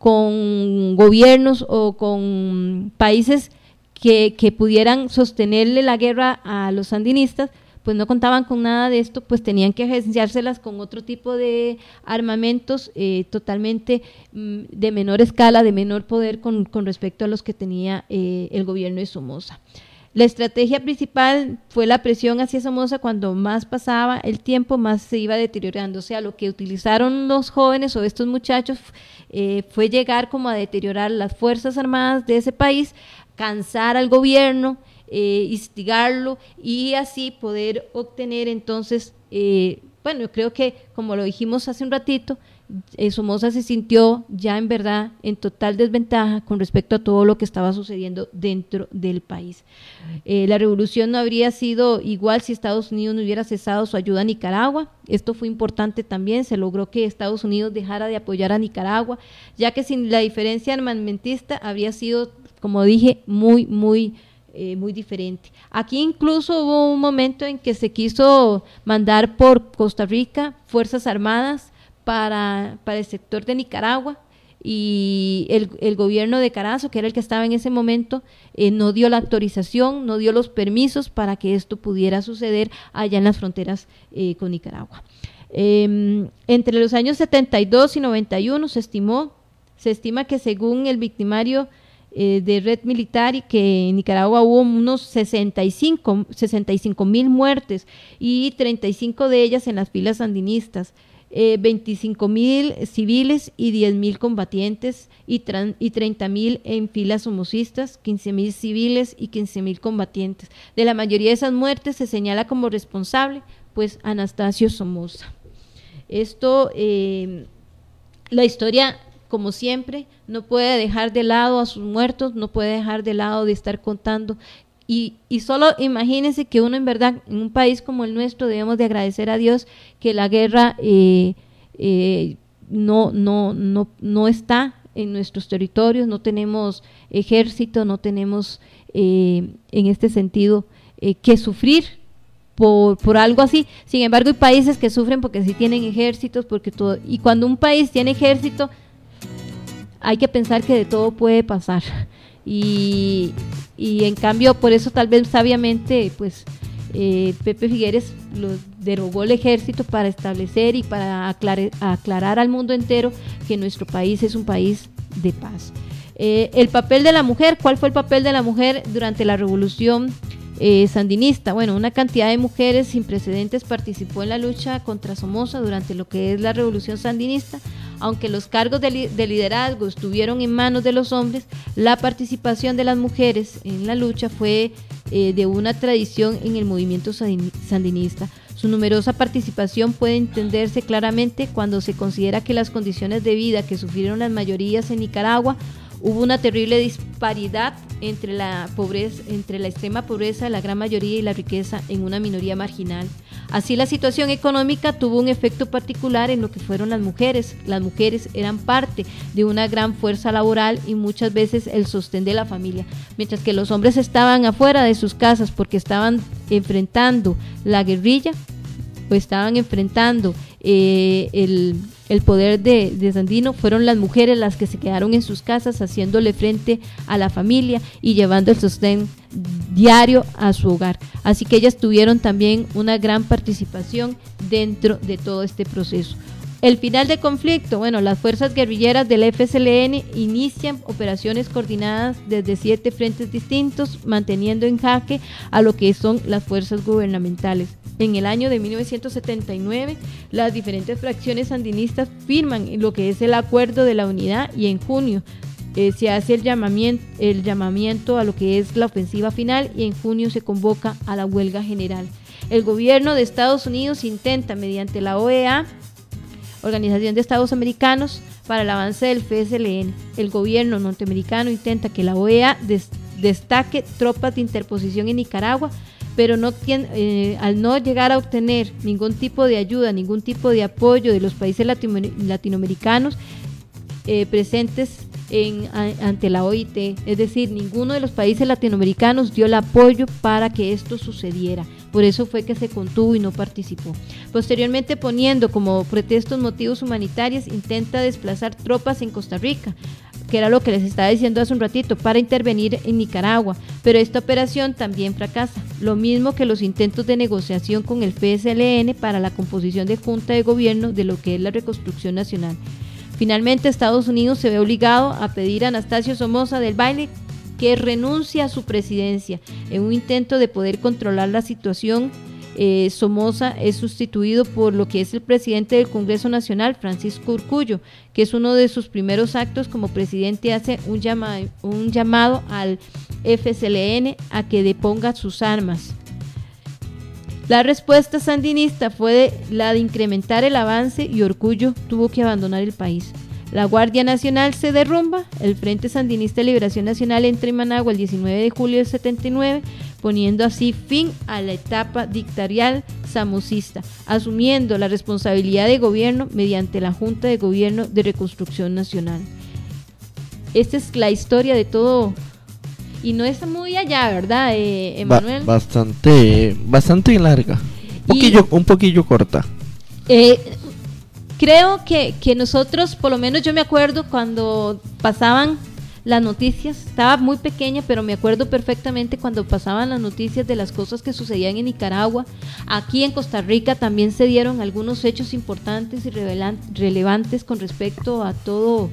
gobiernos o con países que pudieran sostenerle la guerra a los sandinistas, pues no contaban con nada de esto, pues tenían que agenciárselas con otro tipo de armamentos totalmente de menor escala, de menor poder con respecto a los que tenía el gobierno de Somoza. La estrategia principal fue la presión hacia Somoza. Cuando más pasaba el tiempo, más se iba deteriorando. O sea, lo que utilizaron los jóvenes o estos muchachos fue llegar como a deteriorar las fuerzas armadas de ese país, cansar al gobierno, instigarlo y así poder obtener entonces, bueno, yo creo que como lo dijimos hace un ratito, Somoza se sintió ya en verdad en total desventaja con respecto a todo lo que estaba sucediendo dentro del país. La revolución no habría sido igual si Estados Unidos no hubiera cesado su ayuda a Nicaragua. Esto fue importante también, se logró que Estados Unidos dejara de apoyar a Nicaragua, ya que sin la diferencia armamentista habría sido, como dije, muy diferente. Aquí incluso hubo un momento en que se quiso mandar por Costa Rica fuerzas armadas para el sector de Nicaragua y el gobierno de Carazo, que era el que estaba en ese momento, no dio la autorización, no dio los permisos para que esto pudiera suceder allá en las fronteras con Nicaragua. Entre los años 72 y 91 se estima que según el victimario de Red Militar y que en Nicaragua hubo unos 65,000 muertes y 35 de ellas en las filas sandinistas, 25,000 civiles y 10,000 combatientes y 30,000 en filas somocistas, 15,000 civiles y 15,000 combatientes. De la mayoría de esas muertes se señala como responsable pues Anastasio Somoza. Esto, la historia, como siempre, no puede dejar de lado a sus muertos, no puede dejar de lado de estar contando. Y solo imagínense que uno en verdad, en un país como el nuestro, debemos de agradecer a Dios que la guerra no está en nuestros territorios, no tenemos ejército, no tenemos en este sentido que sufrir por algo así. Sin embargo, hay países que sufren porque sí tienen ejércitos, y cuando un país tiene ejército, hay que pensar que de todo puede pasar. Y en cambio, por eso tal vez sabiamente pues Pepe Figueres derogó el ejército para establecer y para aclarar al mundo entero que nuestro país es un país de paz. El papel de la mujer, ¿cuál fue el papel de la mujer durante la revolución sandinista? Bueno, una cantidad de mujeres sin precedentes participó en la lucha contra Somoza durante lo que es la revolución sandinista. Aunque los cargos de liderazgo estuvieron en manos de los hombres, la participación de las mujeres en la lucha fue de una tradición en el movimiento sandinista. Su numerosa participación puede entenderse claramente cuando se considera que las condiciones de vida que sufrieron las mayorías en Nicaragua, hubo una terrible disparidad entre la extrema pobreza de la gran mayoría y la riqueza en una minoría marginal. Así, la situación económica tuvo un efecto particular en lo que fueron las mujeres. Las mujeres eran parte de una gran fuerza laboral y muchas veces el sostén de la familia, mientras que los hombres estaban afuera de sus casas porque estaban enfrentando la guerrilla o estaban enfrentando el poder de Sandino. Fueron las mujeres las que se quedaron en sus casas haciéndole frente a la familia y llevando el sostén diario a su hogar. Así que ellas tuvieron también una gran participación dentro de todo este proceso. El final del conflicto, bueno, las fuerzas guerrilleras del FSLN inician operaciones coordinadas desde 7 frentes distintos, manteniendo en jaque a lo que son las fuerzas gubernamentales. En el año de 1979, las diferentes fracciones sandinistas firman lo que es el Acuerdo de la Unidad y en junio se hace el llamamiento a lo que es la ofensiva final y en junio se convoca a la huelga general. El gobierno de Estados Unidos intenta, mediante la OEA, Organización de Estados Americanos, para el avance del FSLN. El gobierno norteamericano intenta que la OEA destaque tropas de interposición en Nicaragua, pero al no llegar a obtener ningún tipo de ayuda, ningún tipo de apoyo de los países latinoamericanos presentes ante la OIT, es decir, ninguno de los países latinoamericanos dio el apoyo para que esto sucediera. Por eso fue que se contuvo y no participó. Posteriormente, poniendo como pretextos motivos humanitarios, intenta desplazar tropas en Costa Rica, que era lo que les estaba diciendo hace un ratito, para intervenir en Nicaragua, pero esta operación también fracasa, lo mismo que los intentos de negociación con el FSLN para la composición de junta de gobierno de lo que es la reconstrucción nacional. Finalmente, Estados Unidos se ve obligado a pedir a Anastasio Somoza del Valle que renuncie a su presidencia. En un intento de poder controlar la situación, Somoza es sustituido por lo que es el presidente del Congreso Nacional, Francisco Urcullo, que es uno de sus primeros actos como presidente, hace un llamado al FSLN a que deponga sus armas. La respuesta sandinista fue la de incrementar el avance y Urcullo tuvo que abandonar el país. La Guardia Nacional se derrumba, el Frente Sandinista de Liberación Nacional entra en Managua el 19 de julio del 79, poniendo así fin a la etapa dictatorial samosista, asumiendo la responsabilidad de gobierno mediante la Junta de Gobierno de Reconstrucción Nacional. Esta es la historia de todo, y no es muy allá, ¿verdad, Emanuel? Bastante larga, un poquillo corta. Creo que nosotros, por lo menos yo me acuerdo cuando pasaban las noticias, estaba muy pequeña, pero me acuerdo perfectamente cuando pasaban las noticias de las cosas que sucedían en Nicaragua. Aquí en Costa Rica también se dieron algunos hechos importantes y relevantes con respecto a todo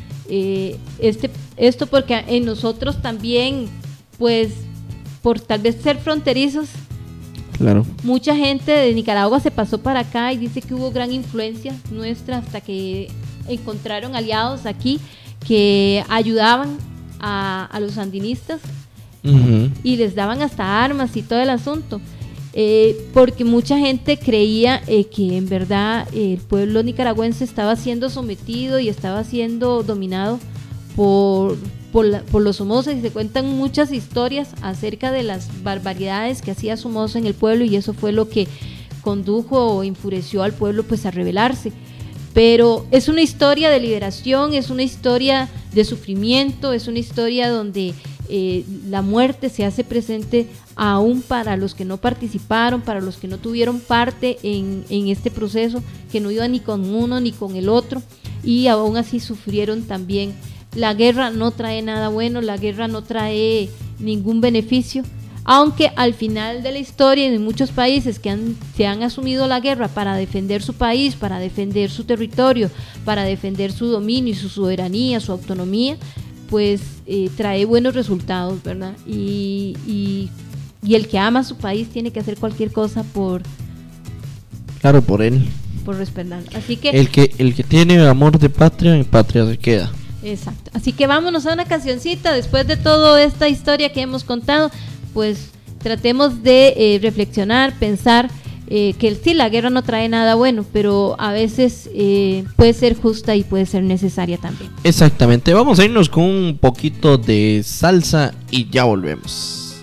esto, porque en nosotros también, pues, por tal vez ser fronterizos, claro, mucha gente de Nicaragua se pasó para acá y dice que hubo gran influencia nuestra hasta que encontraron aliados aquí que ayudaban a los sandinistas y les daban hasta armas y todo el asunto, porque mucha gente creía que en verdad el pueblo nicaragüense estaba siendo sometido y estaba siendo dominado por los Somoza, y se cuentan muchas historias acerca de las barbaridades que hacía Somoza en el pueblo, y eso fue lo que condujo o enfureció al pueblo pues a rebelarse. Pero es una historia de liberación, es una historia de sufrimiento, es una historia donde la muerte se hace presente aún para los que no participaron, para los que no tuvieron parte en este proceso, que no iban ni con uno ni con el otro, y aún así sufrieron también. La guerra no trae nada bueno, la guerra no trae ningún beneficio, aunque al final de la historia en muchos países que se han asumido la guerra para defender su país, para defender su territorio, para defender su dominio y su soberanía, su autonomía, pues trae buenos resultados, ¿verdad? Y el que ama su país tiene que hacer cualquier cosa por él, por respetarlo. Así que el que tiene amor de patria, en patria se queda. Exacto. Así que vámonos a una cancioncita. Después de toda esta historia que hemos contado, pues tratemos de reflexionar, pensar que sí, la guerra no trae nada bueno, pero a veces puede ser justa y puede ser necesaria también. Exactamente. Vamos a irnos con un poquito de salsa y ya volvemos.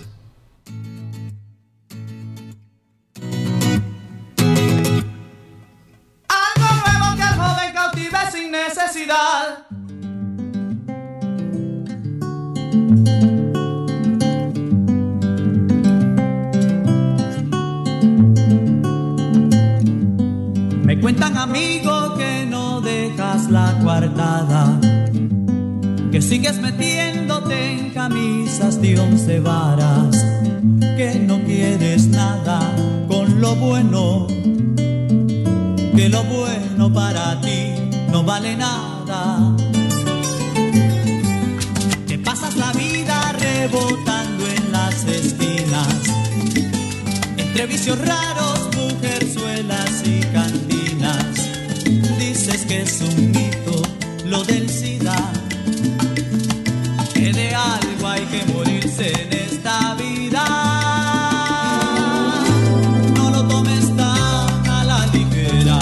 Algo nuevo que al joven cautive sin necesidad. Me cuentan, amigo, que no dejas la coartada, que sigues metiéndote en camisas de 11 varas, que no quieres nada con lo bueno, que lo bueno para ti no vale nada. Te pasas la vida rebotando en las esquinas, entre vicios raros, mujerzuelas y cantinas. Dices que es un mito lo del SIDA, que de algo hay que morirse en esta vida. No lo tomes tan a la ligera,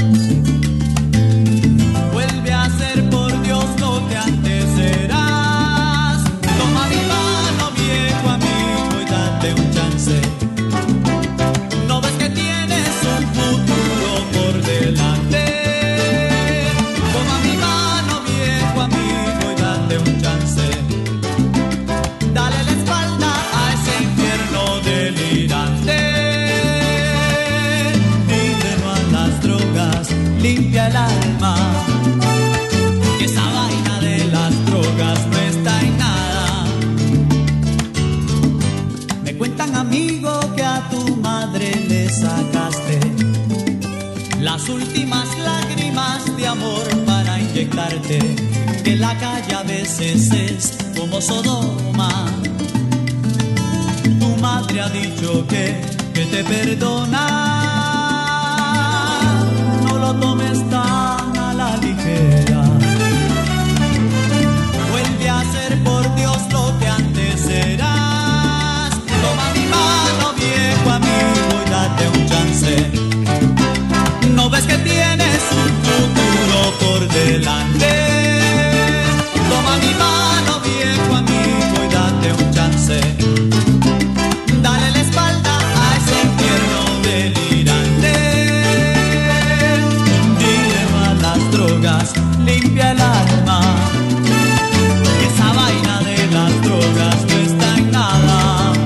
vuelve a ser por Dios lo que antes eras. Toma mi mano, viejo amigo, y date un chance. No ves que tienes un futuro por delante. Toma mi mano, viejo amigo, y date un chance. Dale la espalda a ese infierno delirante. Dile no a las drogas, limpia el alma, que esa vaina de las drogas no está en nada. Me cuentan, amigo, que a tu madre le sacaste las últimas lágrimas de amor para inyectarte, que la calle a veces es como Sodoma. Tu madre ha dicho que te perdona. No lo tomes tan a la ligera, vuelve a ser por Dios lo que antes eras. Toma mi mano, viejo amigo, y date un chance. No ves que tienes un futuro por delante. Toma mi mano, viejo amigo, y date un chance. Dale la espalda a ese infierno delirante. Dile no a las drogas, limpia el alma, que esa vaina de las drogas no está en nada.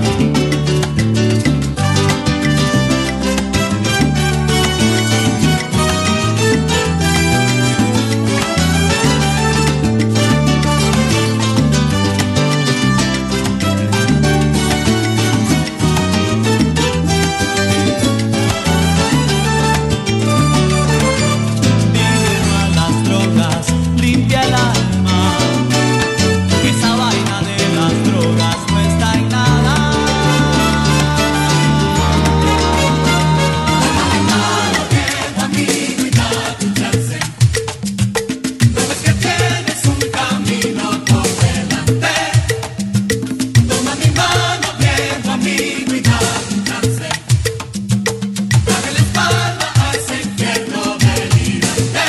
Limpia el alma, que esa vaina de las drogas no está en nada. Toma mi mano, viejo amigo, y date un chance. No ves que tienes un camino por delante. Toma mi mano, viejo amigo, y date un chance. Dale la espalda a ese infierno delirante.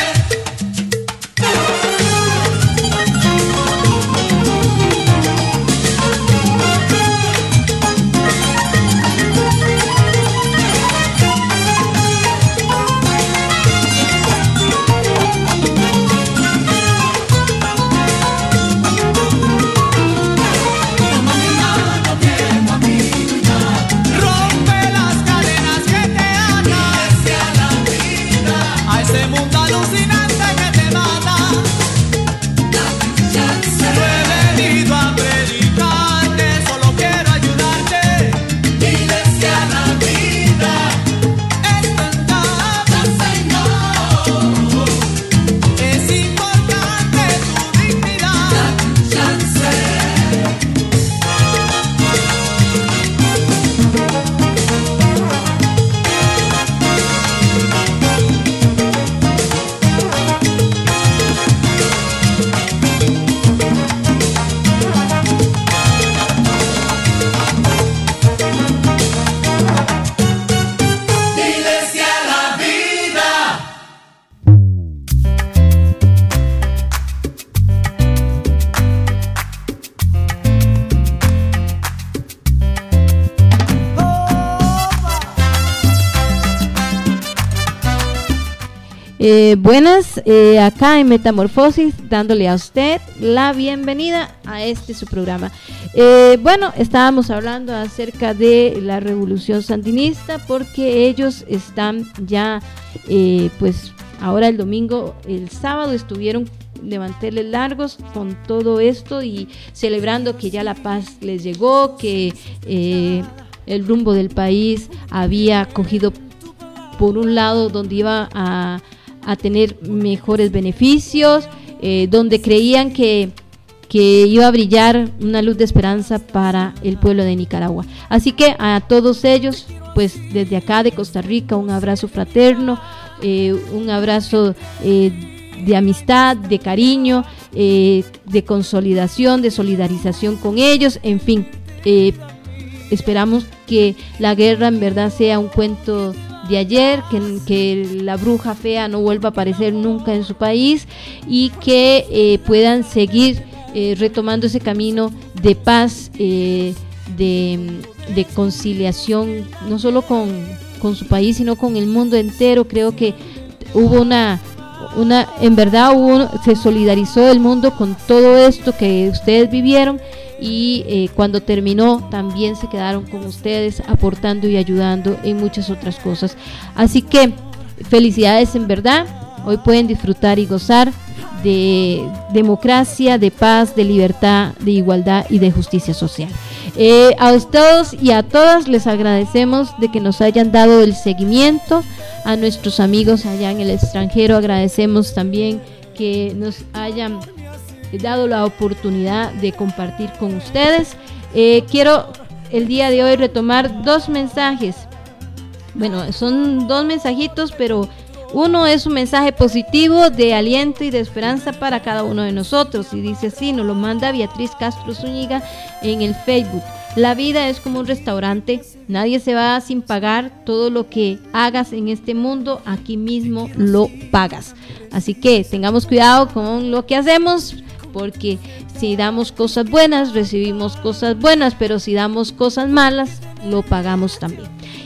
Rompe las cadenas que te atan hacia la vida, a ese mundo alucinante que te mata. No he venido a predicarte, solo quiero ayudarte. Diles que a la vida es tentable, Señor. Es importante tu dignidad. Date un chance. Diles que a la vida. Buenas, acá en Metamorfosis, dándole a usted la bienvenida a su programa. Bueno, estábamos hablando acerca de la revolución sandinista, porque ellos están ya, pues ahora el domingo, el sábado estuvieron de manteles largos con todo esto y celebrando que ya la paz les llegó, que el rumbo del país había cogido por un lado, donde iba a tener mejores beneficios, donde creían que iba a brillar una luz de esperanza para el pueblo de Nicaragua. Así que a todos ellos, pues desde acá de Costa Rica, un abrazo fraterno, un abrazo de amistad, de cariño, de consolidación, de solidarización con ellos, en fin. Esperamos que la guerra en verdad sea un cuento de ayer, que la bruja fea no vuelva a aparecer nunca en su país y que puedan seguir retomando ese camino de paz, de conciliación, no solo con su país, sino con el mundo entero. Creo que hubo en verdad se solidarizó el mundo con todo esto que ustedes vivieron, y cuando terminó también se quedaron con ustedes aportando y ayudando en muchas otras cosas. Así que felicidades en verdad, hoy pueden disfrutar y gozar de democracia, de paz, de libertad, de igualdad y de justicia social. A ustedes y a todas les agradecemos de que nos hayan dado el seguimiento. A nuestros amigos allá en el extranjero agradecemos también que nos hayan dado la oportunidad de compartir con ustedes. Quiero el día de hoy retomar 2 mensajes. Bueno, son 2 mensajitos, pero uno es un mensaje positivo de aliento y de esperanza para cada uno de nosotros, y dice así, nos lo manda Beatriz Castro Zúñiga en el Facebook. La vida es como un restaurante, nadie se va sin pagar, todo lo que hagas en este mundo, aquí mismo lo pagas. Así que tengamos cuidado con lo que hacemos, porque si damos cosas buenas, recibimos cosas buenas, pero si damos cosas malas, lo pagamos también.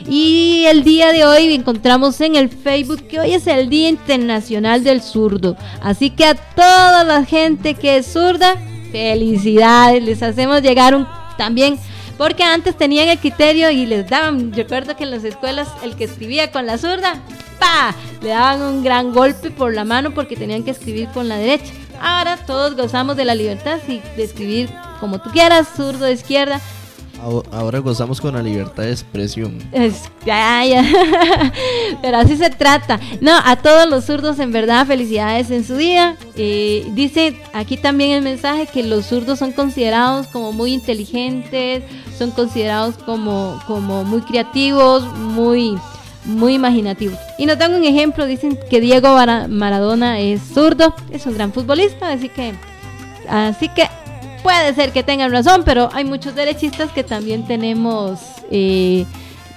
Y el día de hoy encontramos en el Facebook que hoy es el Día Internacional del Zurdo, así que a toda la gente que es zurda, felicidades, les hacemos llegar también, porque antes tenían el criterio y les daban, recuerdo que en las escuelas el que escribía con la zurda, ¡pa!, le daban un gran golpe por la mano porque tenían que escribir con la derecha. Ahora todos gozamos de la libertad de escribir como tú quieras, zurdo, de izquierda. Ahora gozamos con la libertad de expresión. Ya. Pero así se trata. No, a todos los zurdos en verdad, felicidades en su día. Dice aquí también el mensaje que los zurdos son considerados como muy inteligentes, son considerados como muy creativos, muy imaginativos. Y nos dan un ejemplo, dicen que Diego Maradona es zurdo, es un gran futbolista, así que puede ser que tengan razón, pero hay muchos derechistas que también tenemos que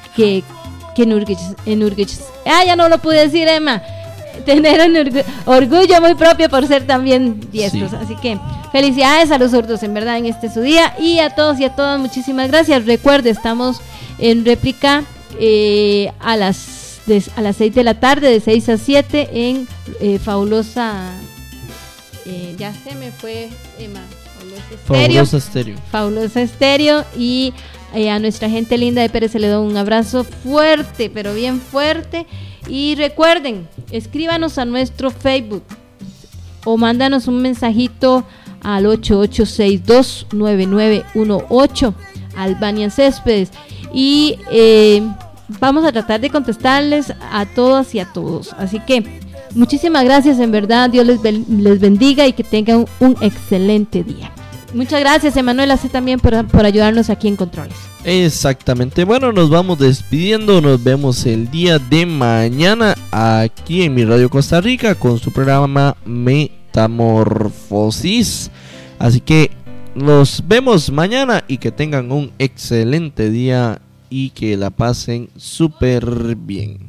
ya no lo pude decir, Emma, tener un orgullo muy propio por ser también diestros. Sí. Así que felicidades a los zurdos en verdad en este su día, y a todos y a todas muchísimas gracias. Recuerde, estamos en réplica a las 6 de la tarde, de 6 a 7 en Fabulosa, ya se me fue, Emma, Fabulosa Estéreo, y a nuestra gente linda de Pérez Celedón un abrazo fuerte, pero bien fuerte. Y recuerden, escríbanos a nuestro Facebook o mándanos un mensajito al 88629918 Albania Céspedes, y vamos a tratar de contestarles a todas y a todos. Así que muchísimas gracias, en verdad, Dios les bendiga y que tengan un excelente día. Muchas gracias, Emanuel, así también por ayudarnos aquí en Controles. Exactamente, bueno, nos vamos despidiendo, nos vemos el día de mañana aquí en Mi Radio Costa Rica con su programa Metamorfosis. Así que nos vemos mañana y que tengan un excelente día y que la pasen súper bien.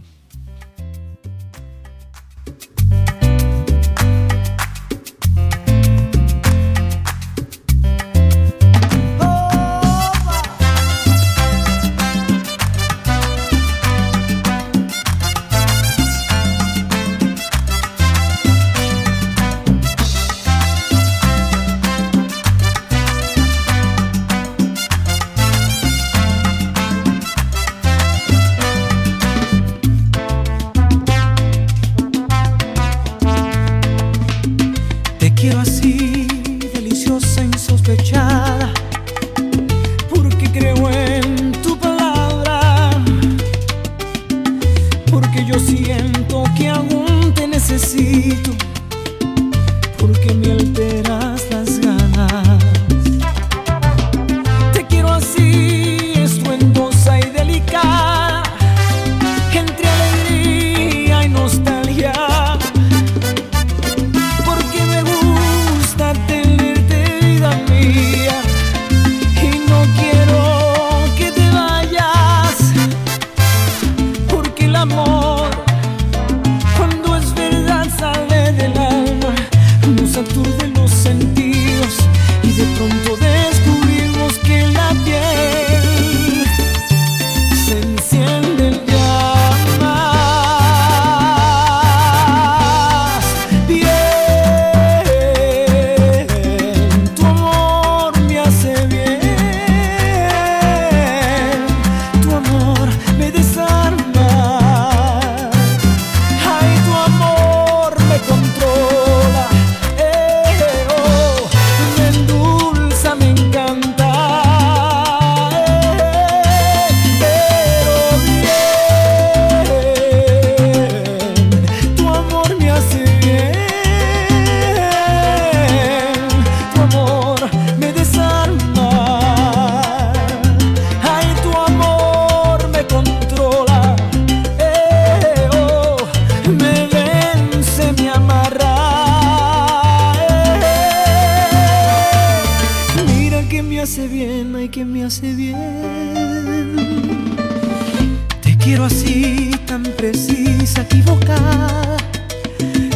hace bien, ay, que me hace bien. Te quiero así, tan precisa, equivocada,